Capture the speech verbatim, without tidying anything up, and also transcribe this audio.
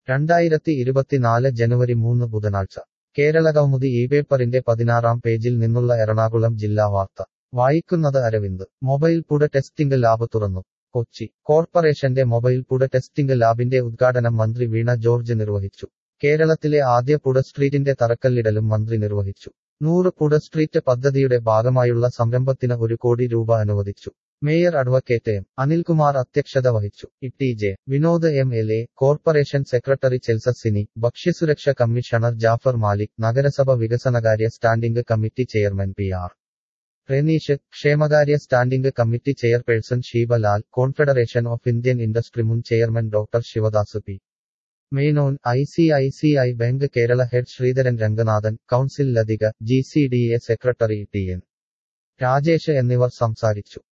രണ്ടായിരത്തി ഇരുപത്തിനാല് ജനുവരി മൂന്ന് ബുധനാഴ്ച കേരളകൗമുദി ഈ പേപ്പറിന്റെ പതിനാറാം പേജിൽ നിന്നുള്ള എറണാകുളം ജില്ലാ വാർത്ത വായിക്കുന്നത് അരവിന്ദ് മൊബൈൽ പുട ടെസ്റ്റിംഗ് ലാബ് തുറന്നു കൊച്ചി കോർപ്പറേഷന്റെ മൊബൈൽ പുട ടെസ്റ്റിംഗ് ലാബിന്റെ ഉദ്ഘാടനം മന്ത്രി വീണ ജോർജ് നിർവഹിച്ചു കേരളത്തിലെ ആദ്യ പുട സ്ട്രീറ്റിന്റെ തറക്കല്ലിടലും മന്ത്രി നിർവഹിച്ചു നൂറ് പുട സ്ട്രീറ്റ് പദ്ധതിയുടെ ഭാഗമായുള്ള സംരംഭത്തിന് ഒരു കോടി രൂപ അനുവദിച്ചു മേയർ അഡ്വക്കേറ്റ് എം അനിൽകുമാർ അധ്യക്ഷത വഹിച്ചു T J Vinod M L A corporation secretary Chelsasini ഭക്ഷ്യസുരക്ഷ കമ്മീഷണർ ജാഫർ മാലിക് നഗരസഭ വികസനകാര്യ standing committee chairman P R Renish ക്ഷേമകാര്യ standing committee chairperson Sheeba Lal confederation of Indian industry മുൻ chairman doctor Sivadas P Menon I C I C I bank Kerala head Sreedharan Ranganathan council Lathika G C D A secretary T N Rajesh എന്നിവർ സംസാരിച്ചു